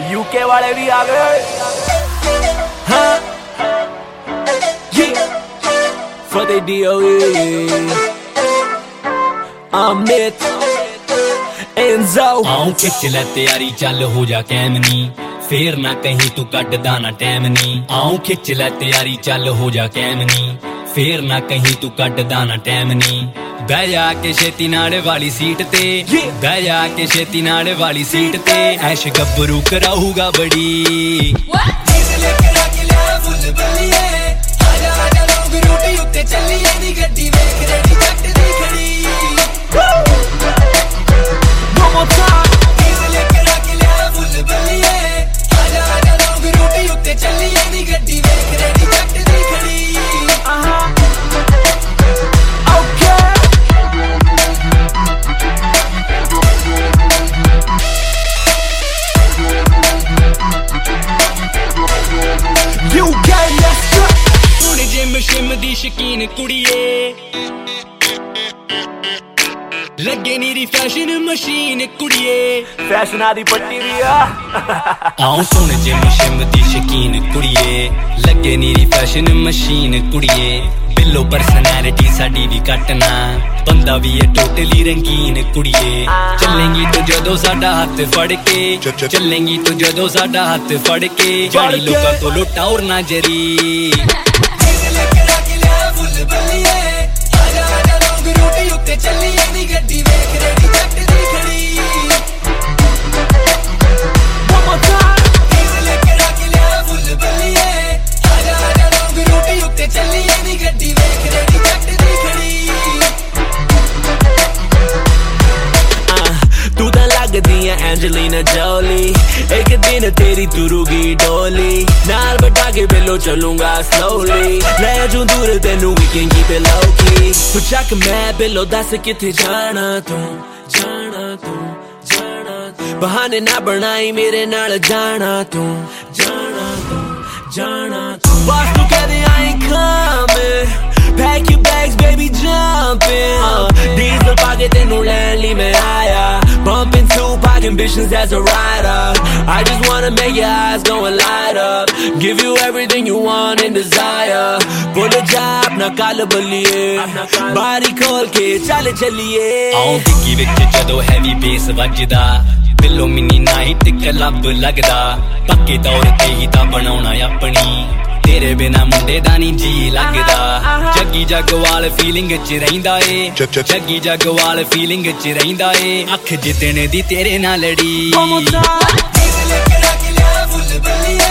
UK वाले भी आ गए। हाँ for the DOE अमित एंजो आऊं खिच ले तैयारी चल हो जा कैमनी फेर ना कहीं तू कटदा ना टैम नी आऊं खिच ले तैयारी चल हो जा कैमनी फेर ना कहीं तू कटदा ना टैम नी बह जा के छेती नाड़े वाली सीट ते बह जा के छेती नाड़े वाली सीट ते ऐश गब्बरू कराऊगा बड़ी चलिए नी गड्डी वेख रेडी जट दी खड़ी चलिए नी गड्डी वेख रेडी जट दी खड़ी हुण जिम शिम दी शकीन कुड़िए लगे नीरी फैशन मशीन कुड़िए फैशना दी पट्टी दी आऊं सुन जिम शिम दी शकीन कुड़िए लगे नीरी फैशन मशीन कुड़िए बिल्लो पर्सनैलिटी साडी भी कटना बंदा भी है टोटली रंगीन कुड़िए चलेंगी तो जदों साडा हाथ फड़ के चलेंगी तो जदों साडा हाथ फड़ के जानी लोकां को लुटा और ना जरी चलिए नी गड्डी वेख रेडी जट दी खड़ी चलिए नी गड्डी वेख रेडी जट दी खड़ी तू तो लगदी है एंजेलिना जोली एक दिन तेरी तुरूगी डोली नाल बटा के बिलो चलूंगा स्लोली ले जूं दूर तेनू we can keep it low key तू चक मैं बिलो दस किथे जाना तू बहाने ना बनाई मेरे नाल जाना तू बस तू कह दे I ain't coming pack your bags baby jump in diesel पाके तेनू लैन ली मैं आया bumping Tupac ambitions as a rider I just wanna make your eyes go and light up give you everything you want and desire pull a job ना कल बलिए बारी खोल के चल चलिए आऊं डिग्गी विच जदों हैवी बेस वजदा बिल्लो मिनी नाइट क्लब लगदा पक्के तौर ते ही तां बनाउणा अपनी तेरे बिना मुंडे दा नी जी लगदा जग्गी जगवाल फीलिंग च रहिंदा ए जग्गी जगवाल फीलिंग च रहिंदा ए अख जितने दी तेरे नाल लड़ी